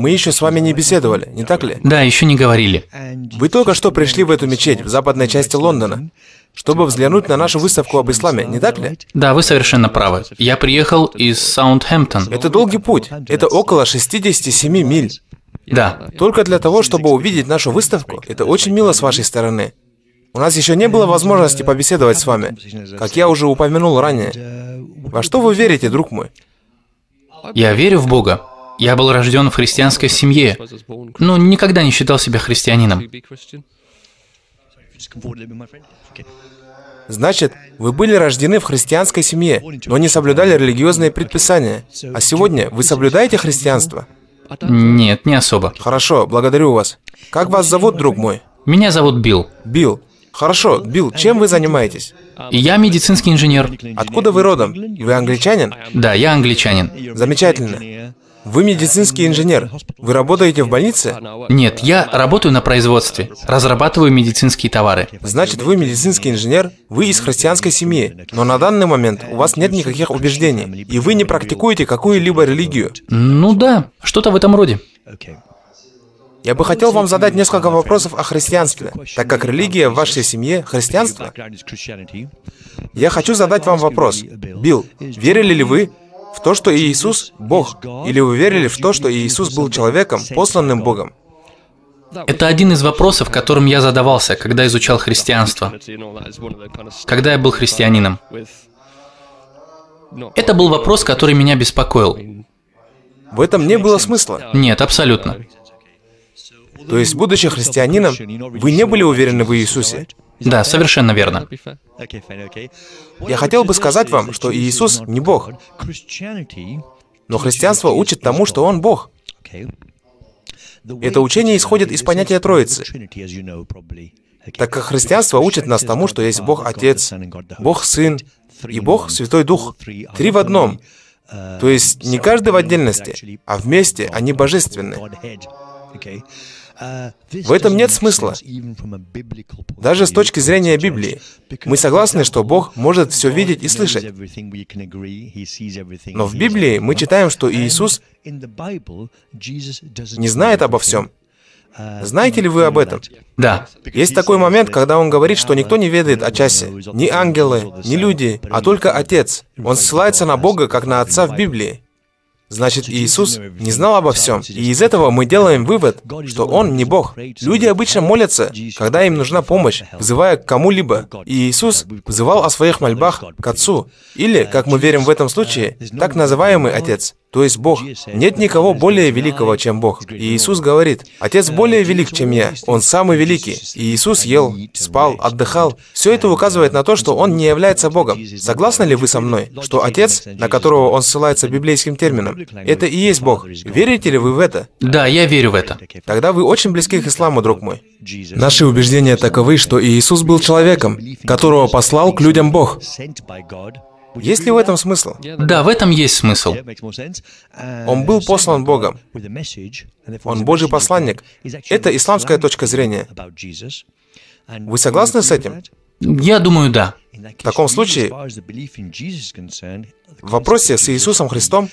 Мы еще с вами не беседовали, не так ли? Да, еще не говорили. Вы только что пришли в эту мечеть в западной части Лондона, чтобы взглянуть на нашу выставку об исламе, не так ли? Да, вы совершенно правы. Я приехал из Саутгемптон. Это долгий путь. Это около 67 миль. Да. Только для того, чтобы увидеть нашу выставку. Это очень мило с вашей стороны. У нас еще не было возможности побеседовать с вами, как я уже упомянул ранее. Во что вы верите, друг мой? Я верю в Бога. Я был рожден в христианской семье, но никогда не считал себя христианином. Значит, вы были рождены в христианской семье, но не соблюдали религиозные предписания. А сегодня вы соблюдаете христианство? Нет, не особо. Хорошо, благодарю вас. Как вас зовут, друг мой? Меня зовут Билл. Билл. Хорошо, Билл, чем вы занимаетесь? Я медицинский инженер. Откуда вы родом? Вы англичанин? Да, я англичанин. Замечательно. Вы медицинский инженер. Вы работаете в больнице? Нет, я работаю на производстве, разрабатываю медицинские товары. Значит, вы медицинский инженер, вы из христианской семьи, но на данный момент у вас нет никаких убеждений, и вы не практикуете какую-либо религию. Ну да, что-то в этом роде. Я бы хотел вам задать несколько вопросов о христианстве, так как религия в вашей семье – христианство. Я хочу задать вам вопрос. Билл, верили ли вы в то, что Иисус – Бог? Или вы верили в то, что Иисус был человеком, посланным Богом? Это один из вопросов, которым я задавался, когда изучал христианство, когда я был христианином. Это был вопрос, который меня беспокоил. В этом не было смысла. Нет, абсолютно. То есть, будучи христианином, вы не были уверены в Иисусе? Да, совершенно верно. Я хотел бы сказать вам, что Иисус не Бог. Но христианство учит тому, что Он Бог. Это учение исходит из понятия Троицы, так как христианство учит нас тому, что есть Бог Отец, Бог Сын и Бог Святой Дух. Три в одном. То есть не каждый в отдельности, а вместе они божественны. В этом нет смысла. Даже с точки зрения Библии. Мы согласны, что Бог может все видеть и слышать. Но в Библии мы читаем, что Иисус не знает обо всем. Знаете ли вы об этом? Да. Есть такой момент, когда Он говорит, что никто не ведает о часе. Ни ангелы, ни люди, а только Отец. Он ссылается на Бога, как на Отца в Библии. Значит, Иисус не знал обо всем. И из этого мы делаем вывод, что Он не Бог. Люди обычно молятся, когда им нужна помощь, взывая к кому-либо. И Иисус взывал о своих мольбах к Отцу. Или, как мы верим в этом случае, так называемый Отец, то есть Бог. Нет никого более великого, чем Бог. И Иисус говорит: «Отец более велик, чем я. Он самый великий». И Иисус ел, спал, отдыхал. Все это указывает на то, что Он не является Богом. Согласны ли вы со мной, что Отец, на которого Он ссылается библейским термином, это и есть Бог? Верите ли вы в это? Да, я верю в это. Тогда вы очень близки к исламу, друг мой. Наши убеждения таковы, что Иисус был человеком, которого послал к людям Бог. Есть ли в этом смысл? Да, в этом есть смысл. Он был послан Богом. Он Божий посланник. Это исламская точка зрения. Вы согласны с этим? Я думаю, да. В таком случае, в вопросе с Иисусом Христом,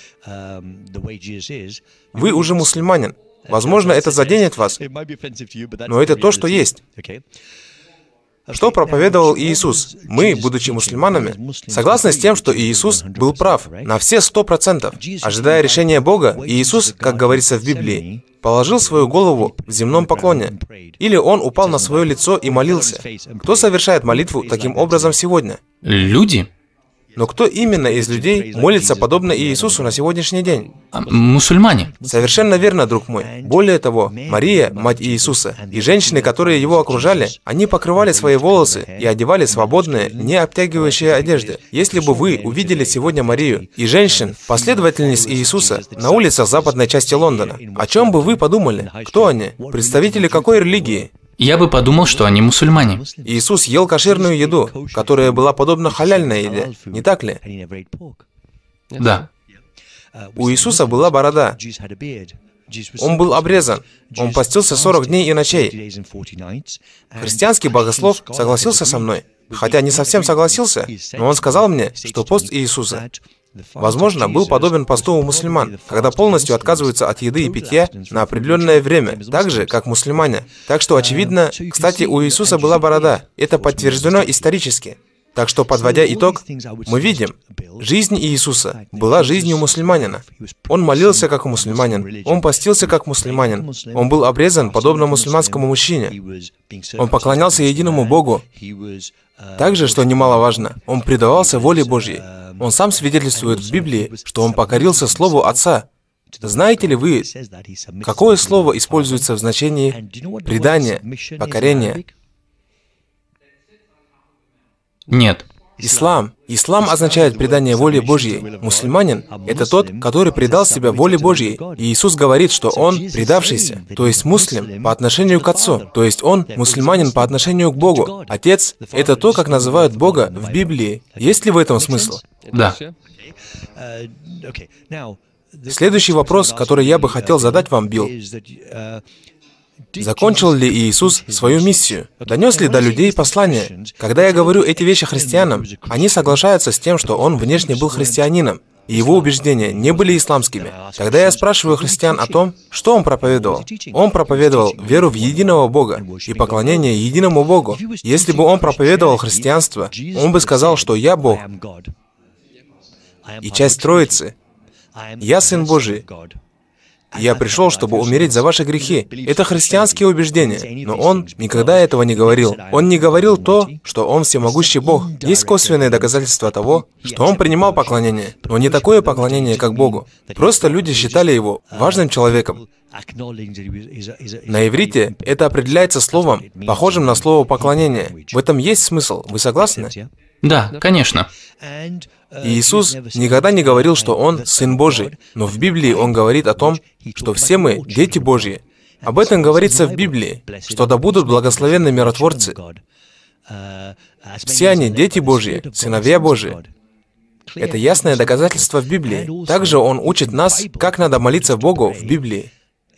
вы уже мусульманин. Возможно, это заденет вас, но это то, что есть. Что проповедовал Иисус? Мы, будучи мусульманами, согласны с тем, что Иисус был прав на все 100%. Ожидая решения Бога, Иисус, как говорится в Библии, положил свою голову в земном поклоне. Или Он упал на свое лицо и молился. Кто совершает молитву таким образом сегодня? Люди? Но кто именно из людей молится подобно Иисусу на сегодняшний день? Мусульмане. Совершенно верно, друг мой. Более того, Мария, мать Иисуса, и женщины, которые его окружали, они покрывали свои волосы и одевали свободные, не обтягивающие одежды. Если бы вы увидели сегодня Марию и женщин, последовательниц Иисуса, на улицах западной части Лондона, о чем бы вы подумали? Кто они? Представители какой религии? Я бы подумал, что они мусульмане. Иисус ел кошерную еду, которая была подобна халяльной еде, не так ли? Да. У Иисуса была борода. Он был обрезан. Он постился 40 дней и ночей. Христианский богослов согласился со мной. Хотя не совсем согласился, но он сказал мне, что пост Иисуса возможно, был подобен посту у мусульман, когда полностью отказываются от еды и питья на определенное время, так же, как мусульмане. Так что, очевидно, кстати, у Иисуса была борода. Это подтверждено исторически. Так что, подводя итог, мы видим, жизнь Иисуса была жизнью мусульманина. Он молился как мусульманин, он постился как мусульманин, он был обрезан подобно мусульманскому мужчине, он поклонялся единому Богу. Также, что немаловажно, он предавался воле Божьей. Он сам свидетельствует в Библии, что он покорился Слову Отца. Знаете ли вы, какое слово используется в значении предания, покорения? Нет. Ислам. Ислам означает предание воле Божьей. Мусульманин — это тот, который предал себя воле Божьей. И Иисус говорит, что он предавшийся, то есть муслим, по отношению к Отцу, то есть он мусульманин по отношению к Богу. Отец — это то, как называют Бога в Библии. Есть ли в этом смысл? Да. Следующий вопрос, который я бы хотел задать вам, Билл. Закончил ли Иисус свою миссию? Донес ли до людей послание? Когда я говорю эти вещи христианам, они соглашаются с тем, что он внешне был христианином, и его убеждения не были исламскими. Когда я спрашиваю христиан о том, что он проповедовал веру в единого Бога и поклонение единому Богу. Если бы он проповедовал христианство, он бы сказал, что «Я Бог» и часть Троицы. «Я Сын Божий». «Я пришел, чтобы умереть за ваши грехи». Это христианские убеждения, но он никогда этого не говорил. Он не говорил то, что он всемогущий Бог. Есть косвенные доказательства того, что он принимал поклонение, но не такое поклонение, как Богу. Просто люди считали его важным человеком. На иврите это определяется словом, похожим на слово «поклонение». В этом есть смысл. Вы согласны? Да, конечно. Иисус никогда не говорил, что Он Сын Божий, но в Библии Он говорит о том, что все мы дети Божьи. Об этом говорится в Библии, что да будут благословенны миротворцы. Все они дети Божьи, сыновья Божьи. Это ясное доказательство в Библии. Также Он учит нас, как надо молиться Богу в Библии.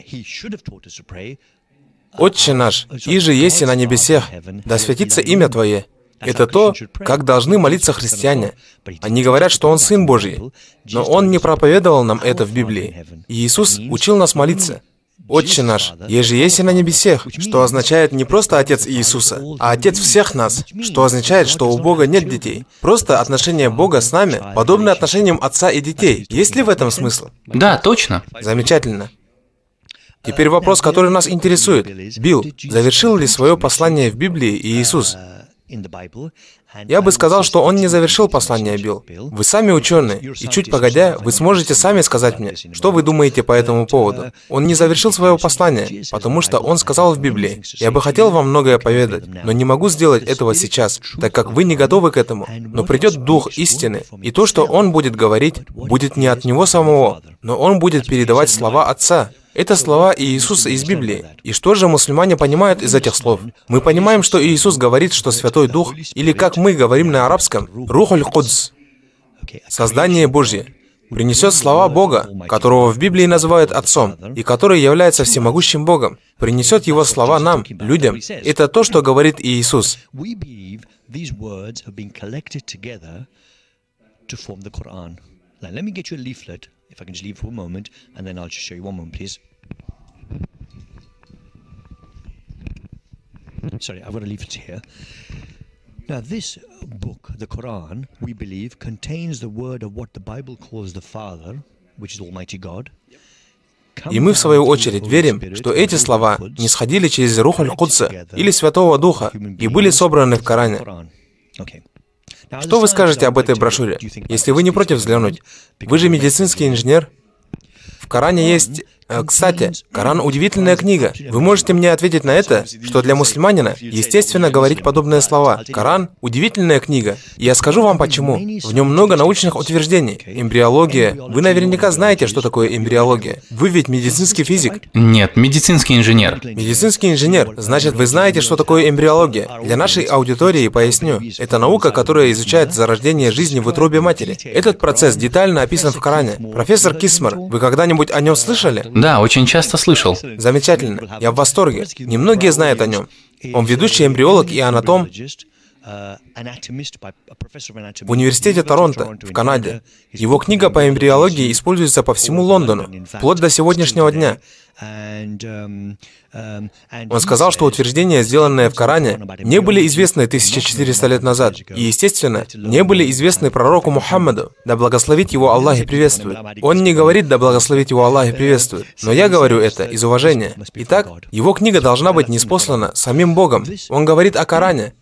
«Отче наш, иже еси на небесех, да святится имя Твое». Это то, как должны молиться христиане. Они говорят, что Он Сын Божий, но Он не проповедовал нам это в Библии. И Иисус учил нас молиться. «Отче наш, еже еси на небесех», что означает не просто Отец Иисуса, а Отец всех нас, что означает, что у Бога нет детей. Просто отношение Бога с нами подобно отношениям отца и детей. Есть ли в этом смысл? Да, точно. Замечательно. Теперь вопрос, который нас интересует. Билл, завершил ли свое послание в Библии Иисус? Я бы сказал, что он не завершил послание, Билл. Вы сами ученые, и чуть погодя, вы сможете сами сказать мне, что вы думаете по этому поводу. Он не завершил своего послания, потому что он сказал в Библии: «Я бы хотел вам многое поведать, но не могу сделать этого сейчас, так как вы не готовы к этому. Но придет Дух истины, и то, что Он будет говорить, будет не от Него самого, но Он будет передавать слова Отца». Это слова Иисуса из Библии. И что же мусульмане понимают из этих слов? Мы понимаем, что Иисус говорит, что Святой Дух, или как мы говорим на арабском, Рухуль Кудс, создание Божье, принесет слова Бога, которого в Библии называют Отцом, и который является всемогущим Богом, принесет Его слова нам, людям. Это то, что говорит Иисус. If I can just leave for a moment, and then I'll just show you one moment, please. Sorry, I've got a leaflet here. Now, this book, the Quran, we believe, contains the word of what the Bible calls the Father, which is Almighty God. И мы, в свою очередь, верим, что эти слова не сходили через Рухуль Кудса или Святого Духа и были собраны в Коране. Что вы скажете об этой брошюре, если вы не против взглянуть? Вы же медицинский инженер. В Коране есть... Кстати, Коран — удивительная книга. Вы можете мне ответить на это, что для мусульманина естественно говорить подобные слова. Коран — удивительная книга. И я скажу вам почему. В нем много научных утверждений. Эмбриология. Вы наверняка знаете, что такое эмбриология. Вы ведь медицинский физик. Нет, медицинский инженер. Медицинский инженер. Значит, вы знаете, что такое эмбриология. Для нашей аудитории поясню. Это наука, которая изучает зарождение жизни в утробе матери. Этот процесс детально описан в Коране. Профессор Кисмар, вы когда-нибудь о нем слышали? Да, очень часто слышал. Замечательно. Я в восторге. Немногие знают о нем. Он ведущий эмбриолог и анатом. в университете Торонто, в Канаде. Его книга по эмбриологии используется по всему Лондону, вплоть до сегодняшнего дня. Он сказал, что утверждения, сделанные в Коране, не были известны 1400 лет назад, и, естественно, не были известны пророку Мухаммаду, да благословит его Аллах и приветствует. Он не говорит «да благословит его Аллах и приветствует», но я говорю это из уважения. Итак, его книга должна быть ниспослана самим Богом. Он говорит о Коране.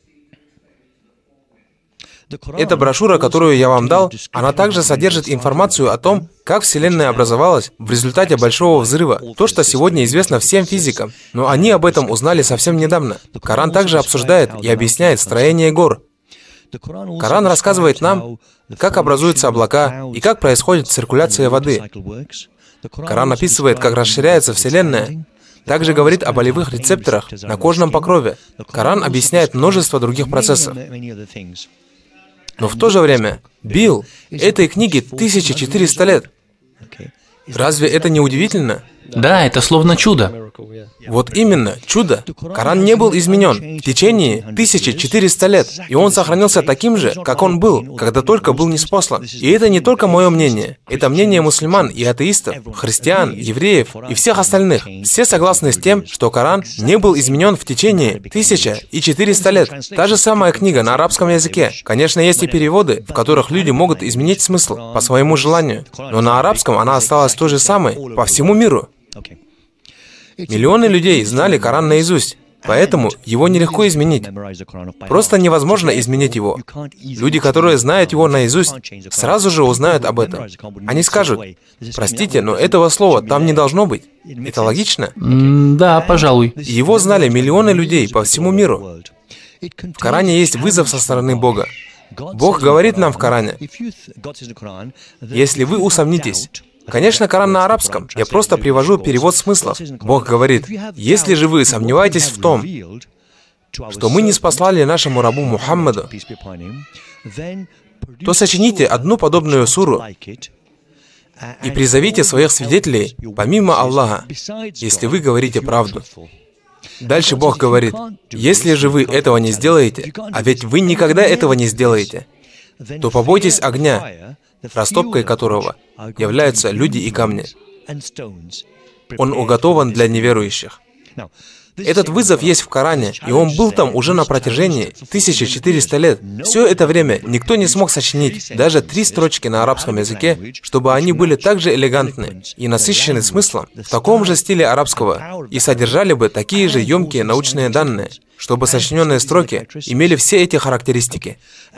Эта брошюра, которую я вам дал, она также содержит информацию о том, как Вселенная образовалась в результате Большого Взрыва, то, что сегодня известно всем физикам, но они об этом узнали совсем недавно. Коран также обсуждает и объясняет строение гор. Коран рассказывает нам, как образуются облака и как происходит циркуляция воды. Коран описывает, как расширяется Вселенная. Также говорит о болевых рецепторах на кожном покрове. Коран объясняет множество других процессов. Но в то же время, Билл, этой книге 1400 лет. Разве это не удивительно? Да, это словно чудо. Вот именно, чудо. Коран не был изменен в течение 1400 лет, и он сохранился таким же, как он был, когда только был ниспослан. И это не только мое мнение, это мнение мусульман и атеистов, христиан, евреев и всех остальных. Все согласны с тем, что Коран не был изменен в течение 1400 лет. Та же самая книга на арабском языке. Конечно, есть и переводы, в которых люди могут изменить смысл по своему желанию, но на арабском она осталась той же самой по всему миру. Миллионы людей знали Коран наизусть, поэтому его нелегко изменить. Просто невозможно изменить его. Люди, которые знают его наизусть, сразу же узнают об этом. Они скажут: простите, но этого слова там не должно быть. Это логично? Да, пожалуй. Его знали миллионы людей по всему миру. В Коране есть вызов со стороны Бога. Бог говорит нам в Коране: если вы усомнитесь. Конечно, Коран на арабском. Я просто привожу перевод смыслов. Бог говорит: если же вы сомневаетесь в том, что мы не спаслали нашему рабу Мухаммаду, то сочините одну подобную суру и призовите своих свидетелей помимо Аллаха, если вы говорите правду. Дальше Бог говорит: если же вы этого не сделаете, а ведь вы никогда этого не сделаете, то побойтесь огня, растопкой которого являются люди и камни. Он уготован для неверующих. Этот вызов есть в Коране, и он был там уже на протяжении 1400 лет. Все это время никто не смог сочинить даже 3 строчки на арабском языке, чтобы они были так же элегантны и насыщены смыслом, в таком же стиле арабского, и содержали бы такие же емкие научные данные, чтобы сочиненные строки имели все эти характеристики.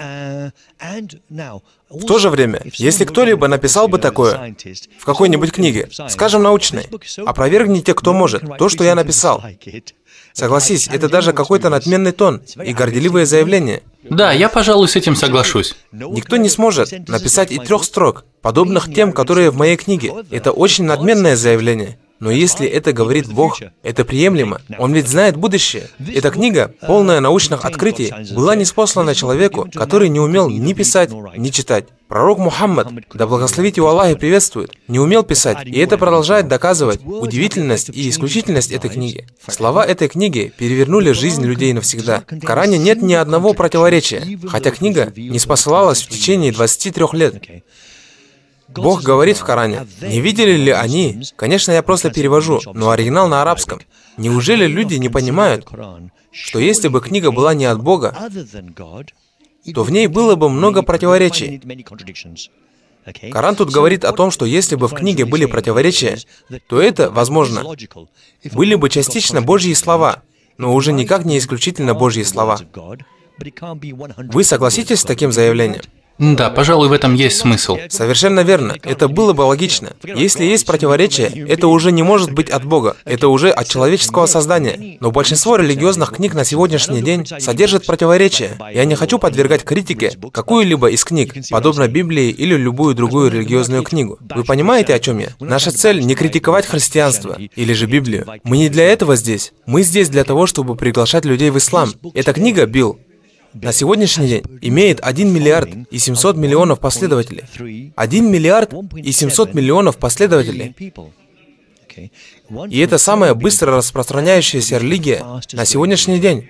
В то же время, если кто-либо написал бы такое в какой-нибудь книге, скажем, научной, опровергните, кто может, то, что я написал. Согласись, это даже какой-то надменный тон и горделивое заявление. Да, я, пожалуй, с этим соглашусь. Никто не сможет написать и 3 строк, подобных тем, которые в моей книге. Это очень надменное заявление. Но если это говорит Бог, это приемлемо. Он ведь знает будущее. Эта книга, полная научных открытий, была ниспослана человеку, который не умел ни писать, ни читать. Пророк Мухаммад, да благословит его Аллах и приветствует, не умел писать, и это продолжает доказывать удивительность и исключительность этой книги. Слова этой книги перевернули жизнь людей навсегда. В Коране нет ни одного противоречия, хотя книга не спасалась в течение 23 лет. Бог говорит в Коране: не видели ли они, конечно, я просто перевожу, но оригинал на арабском. Неужели люди не понимают, что если бы книга была не от Бога, то в ней было бы много противоречий? Коран тут говорит о том, что если бы в книге были противоречия, то это, возможно, были бы частично Божьи слова, но уже никак не исключительно Божьи слова. Вы согласитесь с таким заявлением? Да, пожалуй, в этом есть смысл. Совершенно верно. Это было бы логично. Если есть противоречие, это уже не может быть от Бога. Это уже от человеческого создания. Но большинство религиозных книг на сегодняшний день содержат противоречия. Я не хочу подвергать критике какую-либо из книг, подобно Библии или любую другую религиозную книгу. Вы понимаете, о чем я? Наша цель не критиковать христианство или же Библию. Мы не для этого здесь. Мы здесь для того, чтобы приглашать людей в ислам. Эта книга, Билл, на сегодняшний день имеет 1 миллиард и 700 миллионов последователей. 1 миллиард и 700 миллионов последователей. И это самая быстро распространяющаяся религия на сегодняшний день.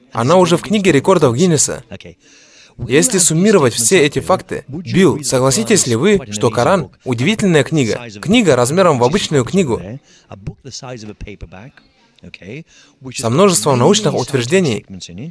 Она уже в книге рекордов Гиннесса. Если суммировать все эти факты, Билл, согласитесь ли вы, что Коран – удивительная книга? Книга размером в обычную книгу, со множеством научных утверждений,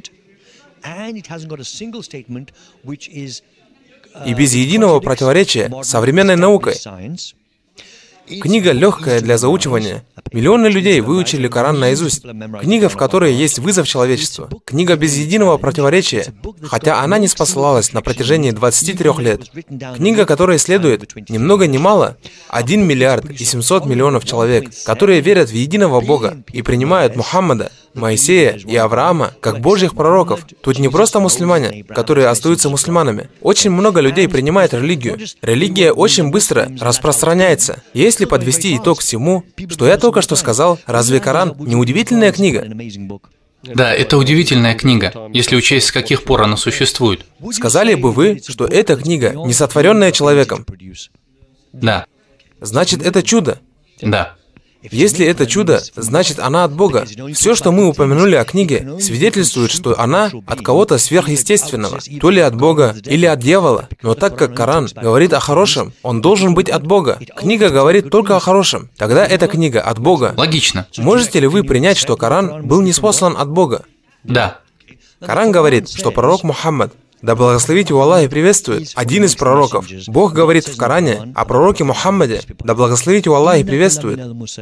и без единого противоречия с современной наукой. Книга легкая для заучивания. Миллионы людей выучили Коран наизусть. Книга, в которой есть вызов человечеству. Книга без единого противоречия, хотя она не спасалась на протяжении 23 лет. Книга, которой следует, ни много ни мало, 1 миллиард и 700 миллионов человек, которые верят в единого Бога и принимают Мухаммада, Моисея и Авраама как Божьих пророков. Тут не просто мусульмане, которые остаются мусульманами. Очень много людей принимает религию. Религия очень быстро распространяется. Если подвести итог всему, что я только что сказал, разве Коран не удивительная книга? Да, это удивительная книга, если учесть, с каких пор она существует. Сказали бы вы, что эта книга не сотворенная человеком? Да. Значит, это чудо. Да. Если это чудо, значит, она от Бога. Все, что мы упомянули о книге, свидетельствует, что она от кого-то сверхъестественного, то ли от Бога, или от дьявола. Но так как Коран говорит о хорошем, он должен быть от Бога. Книга говорит только о хорошем. Тогда эта книга от Бога. Логично. Можете ли вы принять, что Коран был ниспослан от Бога? Да. Коран говорит, что пророк Мухаммад, да благословить его Аллах и приветствует, один из пророков. Бог говорит в Коране о пророке Мухаммаде, да благословить его Аллах и приветствует.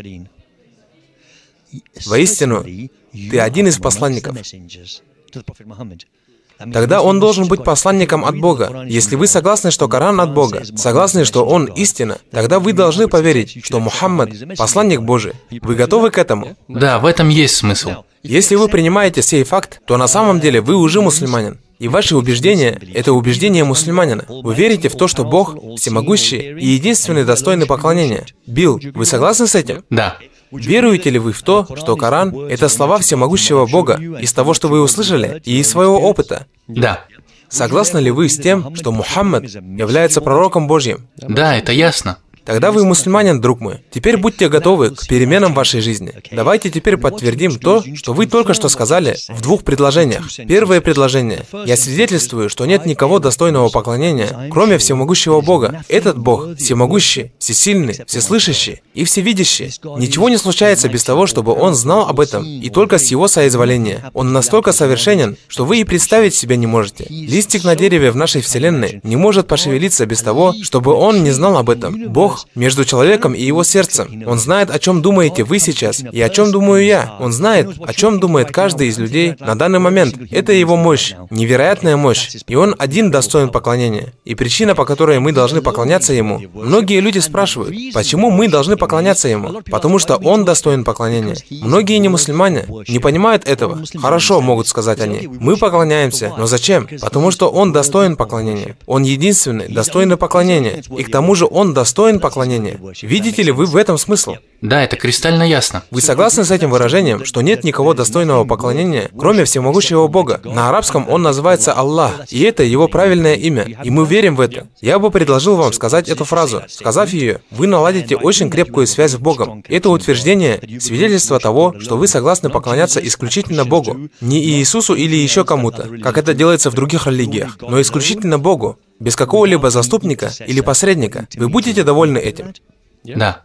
Воистину, ты один из посланников. Тогда он должен быть посланником от Бога. Если вы согласны, что Коран от Бога, согласны, что он истина, тогда вы должны поверить, что Мухаммад – посланник Божий. Вы готовы к этому? Да, в этом есть смысл. Если вы принимаете сей факт, то на самом деле вы уже мусульманин. И ваши убеждения – это убеждения мусульманина. Вы верите в то, что Бог всемогущий и единственный достойный поклонения. Билл, вы согласны с этим? Да. Веруете ли вы в то, что Коран – это слова всемогущего Бога из того, что вы услышали, и из своего опыта? Да. Согласны ли вы с тем, что Мухаммад является пророком Божьим? Да, это ясно. Тогда вы мусульманин, друг мой. Теперь будьте готовы к переменам в вашей жизни. Давайте теперь подтвердим то, что вы только что сказали в двух предложениях. Первое предложение. Я свидетельствую, что нет никого достойного поклонения, кроме всемогущего Бога. Этот Бог всемогущий, всесильный, всеслышащий и всевидящий. Ничего не случается без того, чтобы Он знал об этом, и только с Его соизволения. Он настолько совершенен, что вы и представить себе не можете. Листик на дереве в нашей Вселенной не может пошевелиться без того, чтобы он не знал об этом. Бог между человеком и его сердцем. Он знает, о чем думаете вы сейчас, и о чем думаю я. Он знает, о чем думает каждый из людей на данный момент. Это его мощь, невероятная мощь. И он один достоин поклонения. И причина, по которой мы должны поклоняться ему. Многие люди спрашивают, почему мы должны поклоняться ему? Потому что он достоин поклонения. Многие не мусульмане не понимают этого. Хорошо, могут сказать они. Мы поклоняемся, но зачем? Потому что он достоин поклонения. Он единственный, достойный поклонения. И к тому же он достоин поклонения. Видите ли вы в этом смысл? Да, это кристально ясно. Вы согласны с этим выражением, что нет никого достойного поклонения, кроме всемогущего Бога? На арабском он называется Аллах, и это его правильное имя, и мы верим в это. Я бы предложил вам сказать эту фразу. Сказав ее, вы наладите очень крепкую связь с Богом. Это утверждение – свидетельство того, что вы согласны поклоняться исключительно Богу. Не Иисусу или еще кому-то, как это делается в других религиях, но исключительно Богу, без какого-либо заступника или посредника. Вы будете довольны этим? Да.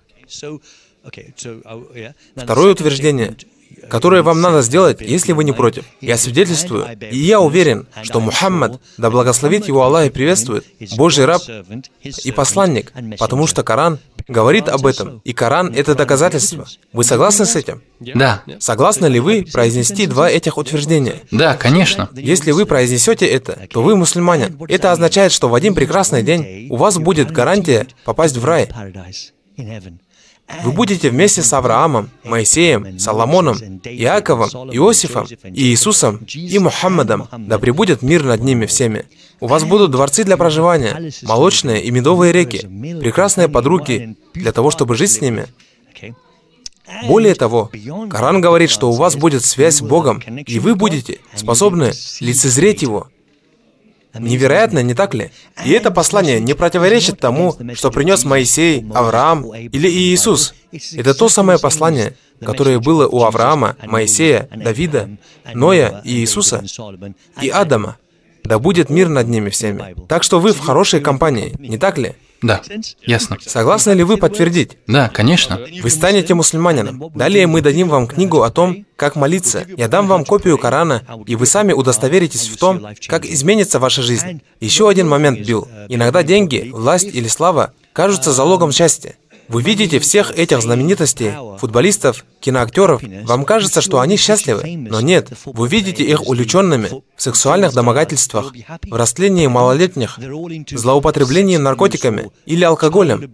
Второе утверждение, которое вам надо сделать, если вы не против. Я свидетельствую, и я уверен, что Мухаммад, да благословит его Аллах и приветствует, Божий раб и посланник, потому что Коран говорит об этом, и Коран — это доказательство. Вы согласны с этим? Да. Согласны ли вы произнести два этих утверждения? Да, конечно. Если вы произнесете это, то вы мусульманин. Это означает, что в один прекрасный день у вас будет гарантия попасть в рай. Вы будете вместе с Авраамом, Моисеем, Соломоном, Иаковом, Иосифом, и Иисусом и Мухаммадом, да пребудет мир над ними всеми. У вас будут дворцы для проживания, молочные и медовые реки, прекрасные подруги для того, чтобы жить с ними. Более того, Коран говорит, что у вас будет связь с Богом, и вы будете способны лицезреть Его. Невероятно, не так ли? И это послание не противоречит тому, что принес Моисей, Авраам или Иисус. Это то самое послание, которое было у Авраама, Моисея, Давида, Ноя и Иисуса и Адама. Да будет мир над ними всеми. Так что вы в хорошей компании, не так ли? Да, ясно. Согласны ли вы подтвердить? Да, конечно. Вы станете мусульманином. Далее мы дадим вам книгу о том, как молиться. Я дам вам копию Корана, и вы сами удостоверитесь в том, как изменится ваша жизнь. Еще один момент, Билл. Иногда деньги, власть или слава кажутся залогом счастья. Вы видите всех этих знаменитостей, футболистов, киноактеров, вам кажется, что они счастливы, но нет. Вы видите их увлеченными в сексуальных домогательствах, в растлении малолетних, злоупотреблении наркотиками или алкоголем.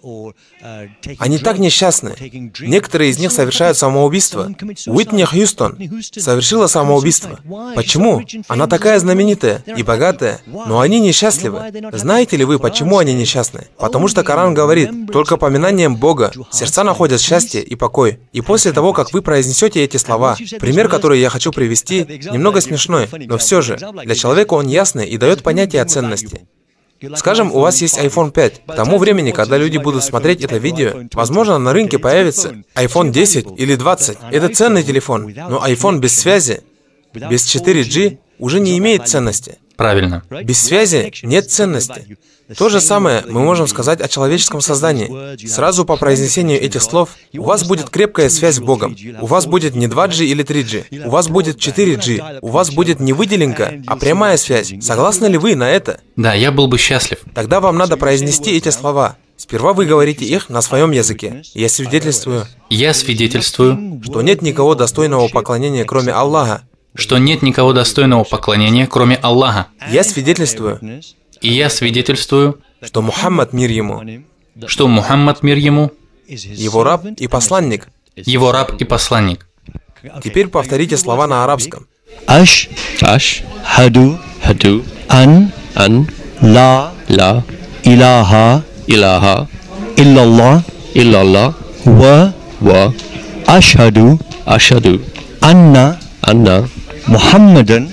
Они так несчастны. Некоторые из них совершают самоубийство. Уитни Хьюстон совершила самоубийство. Почему? Она такая знаменитая и богатая, но они несчастливы. Знаете ли вы, почему они несчастны? Потому что Коран говорит, только поминанием Бога сердца находят счастье и покой. И после того, как вы произнесете эти слова, пример, который я хочу привести, немного смешной, но все же, для человека он ясный и дает понятие о ценности. Скажем, у вас есть iPhone 5. К тому времени, когда люди будут смотреть это видео, возможно, на рынке появится iPhone 10 или 20. Это ценный телефон, но iPhone без связи, без 4G уже не имеет ценности. Правильно. Без связи нет ценности. То же самое мы можем сказать о человеческом создании. Сразу по произнесению этих слов у вас будет крепкая связь с Богом. У вас будет не 2G или 3G. У вас будет 4G. У вас будет не выделенка, а прямая связь. Согласны ли вы на это? Да, я был бы счастлив. Тогда вам надо произнести эти слова. Сперва вы говорите их на своем языке. Я свидетельствую, что нет никого достойного поклонения, кроме Аллаха. нет никого достойного поклонения, кроме Аллаха. Я свидетельствую, И я свидетельствую, что Мухаммад, мир ему, что Мухаммад, мир ему, его раб и посланник. его раб и посланник. Теперь повторите слова на арабском. Хаду ан ла илаха иллаллах ва ашхаду анна Мухаммадан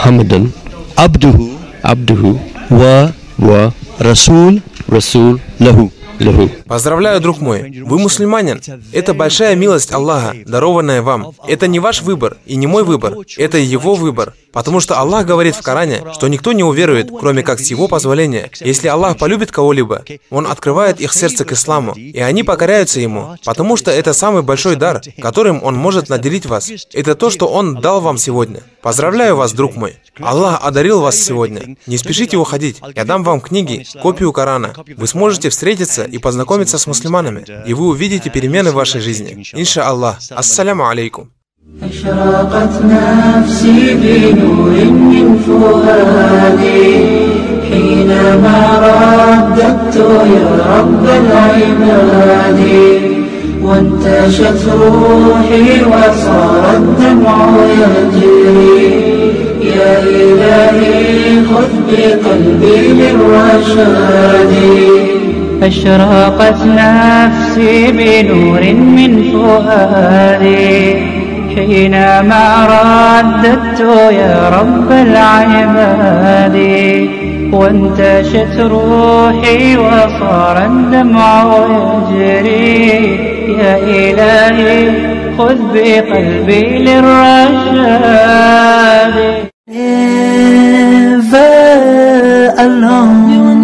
абдуху ва расул лаху. Поздравляю, друг мой. Вы мусульманин. Это большая милость Аллаха, дарованная вам. Это не ваш выбор и не мой выбор. Это его выбор. Потому что Аллах говорит в Коране, что никто не уверует, кроме как с его позволения. Если Аллах полюбит кого-либо, Он открывает их сердце к исламу, и они покоряются Ему, потому что это самый большой дар, которым Он может наделить вас. Это то, что Он дал вам сегодня. Поздравляю вас, друг мой. Аллах одарил вас сегодня. Не спешите уходить. Я дам вам книги, копию Корана. Вы сможете встретиться и познакомиться с мусульманами, и вы увидите перемены в вашей жизни. Инша Аллах. Ассаляму алейкум. أشرقت نفسي بنور من فؤادي حينما رددت يا رب العباد وانتشت روحي وصار الدمع يجري يا إلهي خذ بقلبي للرشاد أشرقت نفسي بنور من فؤادي حينما رددت يا رب العباد وانتشت روحي وصار الدمع يجري يا إلهي خذ بقلبي للرشاد. Never alone.